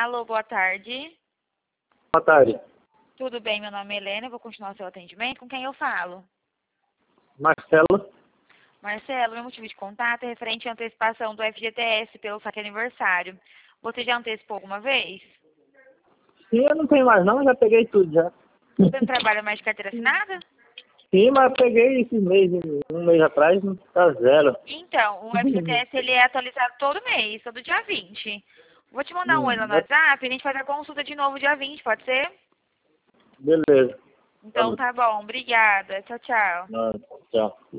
Alô, boa tarde. Boa tarde. Tudo bem? Meu nome é Helena, eu vou continuar o seu atendimento. Com quem eu falo? Marcelo? Marcelo, meu motivo de contato é referente à antecipação do FGTS pelo saque aniversário. Você já antecipou alguma vez? Sim, eu não tenho mais não, já peguei tudo já. Você não trabalha mais de carteira assinada? Sim, mas eu peguei esses meses, um mês atrás, tá zero. Então, o FGTS ele é atualizado todo mês, todo dia 20. Vou te mandar um oi lá no WhatsApp e a gente faz a consulta de novo dia 20, pode ser? Beleza. Então tá bom, obrigada. Tchau, tchau. Tchau.